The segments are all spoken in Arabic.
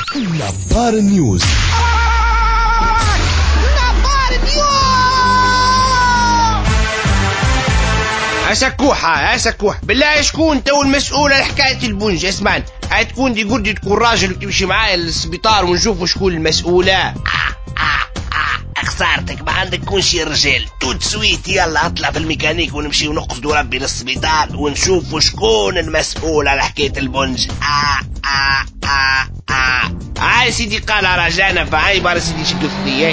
نظار نيوز. اسكوح بالله شكون تو المسؤول على حكايه البنج؟ اسمعني، تكون دي قد تكون راجل وتمشي معايا للسبيطار ونشوفوا شكون المسؤوله. خسارتك ما عندك كون شي رجال توت سويت. يلا اطلع في الميكانيك ونمشي ونقصدوا ربي للسبيطار ونشوفوا شكون المسؤول على حكايه البنج. هاي سيدي قال رجعنا فهاي بار سيدي شقفتني.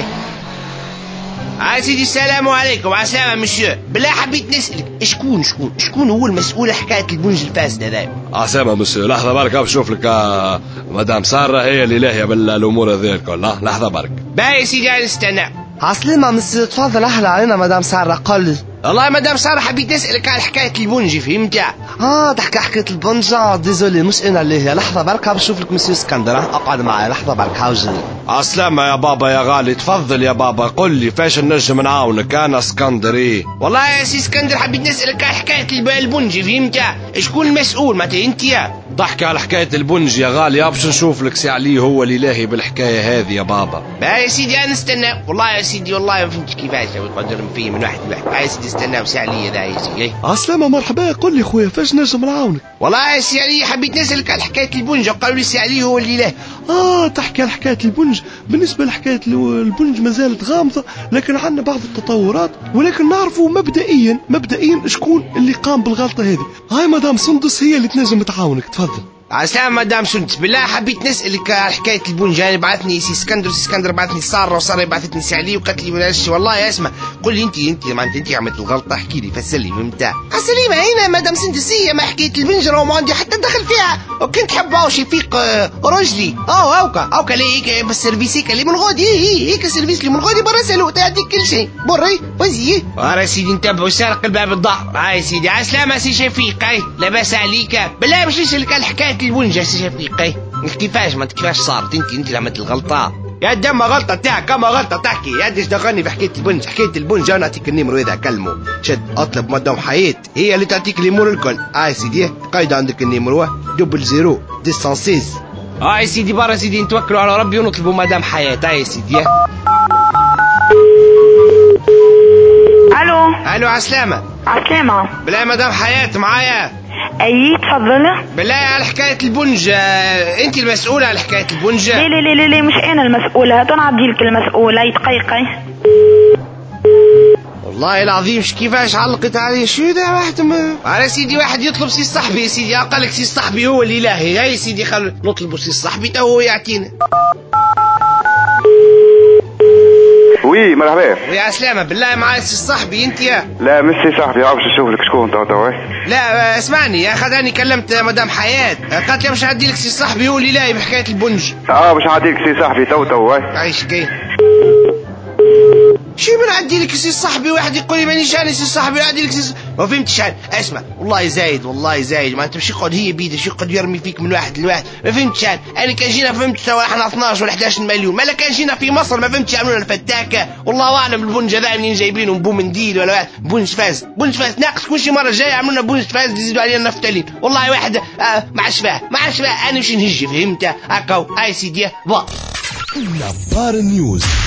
هاي سيدي السلام عليكم. عسلامة مسيو، بالله حبيت نسألك شكون هو المسؤول حكاية البنج الفاسد هذا؟ عسلامة مسيو، لحظة برك بشوف لك. مدام سارة هي اللي لاهية بالأمور هذه الكل. لحظة برك. باهي سيدي أنا نستنى. عسلامة مسيو، تفضل احلى علينا. مدام سارة قل. والله مدام سارة حبيت نسألك على حكاية البنج، فهمتها؟ تحكي حكاية البنج. ديزولي مش انا اللي هي. لحظة برك بشوف لك مسيو اسكندر. اقعد معايا لحظة برك حاوجني. عسلامة يا بابا يا غالي، تفضل يا بابا قل لي فاش نجم نعاونك. انا اسكندري. والله يا سي اسكندر حبيت نسألك على حكاية البنج، فهمتها؟ شكون المسؤول متى انت يا؟ ضحكي على حكاية البنج يا غالي. باش نشوف لك سي علي هو اللي لاهي بالحكاية هذه يا بابا. يا سيدي انا استنى. والله يا سيدي والله ما فهمتش كيفاش نقدر نفهم من واحد لواحد. يا سيدي استنى وسي علي هذا يا سيدي. عسلامة مرحبا، قل لي خويا فاش نجم نعاونك. والله يا سي علي حبيت نسألك على حكاية البنج وقالوا لي سي علي هو اللي لاهي. تحكي على حكاية البنج. بالنسبة لحكاية البنج ما زالت غامضة، لكن عندنا بعض التطورات، ولكن نعرفوا مبدئيا شكون اللي قام بالغلطة هذه. هاي مدام سندس هي اللي تنجم تعاونك. تفضل. عسلامة مدام سندس، بالله حبيت نسألك على حكاية البنج. يعني بعثني سي اسكندر بعثني سارة، وسارة بعثتني سي علي، وقالت لي بلاش. والله يا اسمع، قل لي انت معناتها انت عملت الغلطة، احكي لي فسر لي فهمتها. سليمة هنا مدام سندس. هي ما حكاية البنج راه ما عندي حتى دخل فيها، وكنت حب شي فيق رجلي. اوكا ليك بس سيرفيسيك اللي من غادي. هيك سيرفيس اللي من غادي برا سالو تعطيك كل شيء. بري وزي ورا سيدي نتبعوا سارق الباب الظهر. هاي سيدي عسلامة سي شفيق. لاباس عليك؟ بالله باش نسألك على حكاية البنج سي شفيق. كيفاش صارت؟ انت اللي عملت الغلطة يا دم. غلطة تاعك كما غلطة تحكي يا ديش دخلني في حكاية البنج. انا اعطيك النيمرو هذا كلمه شد اطلب مدام حياة هي اللي تعطيك النيمرو الكل. سيدي قايد عندك النيمرو 00 سيدي برا سيدي نتوكلوا على ربي ونطلبوا مدام حياة. سيدي. الو عسلامة. بالله مدام حياة معايا؟ اي تفضل. بالله على حكاية البنج. انت المسؤولة على حكاية البنج؟ لا مش انا المسؤولة. هاتو نعديلك المسؤولة. دقيقة. والله العظيم كيفاش علقت علي شو ده واحد على سيدي. واحد يطلب سي صاحبي يا سيدي. قالك سي صاحبي هو اللي لاهي. هاي سيدي خل نطلبوا سي صاحبي تو هو يعطينا. وي مرحبا. ويا عسلامة، بالله معايا سي صاحبي انت يا؟ لا مش سي صاحبي. باش نشوف لك شكون تو. لا اسمعني يا خداني كلمت مدام حياة قالت لي باش نعدي لك سي صاحبي هو اللي لاهي بحكاية البنج. باش نعدي لك سي صاحبي تو. عايش كاين شي من عدي لك سي صاحبي. واحد يقول لي مانيش انا سي صاحبي عدي لك سي ما فهمتش. اسمع والله زايد ما انت مش يقعد هي بيده شي يقعد يرمي فيك من واحد لواحد. ما فهمتش انا كان جينا فهمت سوا احنا 12 ولا 11 مليون. ما كان جينا في مصر ما فهمتش يعملوا لنا فتاكه. والله اعلم البنج هذا منين جايبينه. بومنديل ولا بنج فاز ناقص كل شي مره جاي يعملوا لنا بنج فاز يزيدوا علينا نفتالين. والله واحد ما عادش فاهم انا مش نهجي فهمت هكا. سيدي نظار نيوز.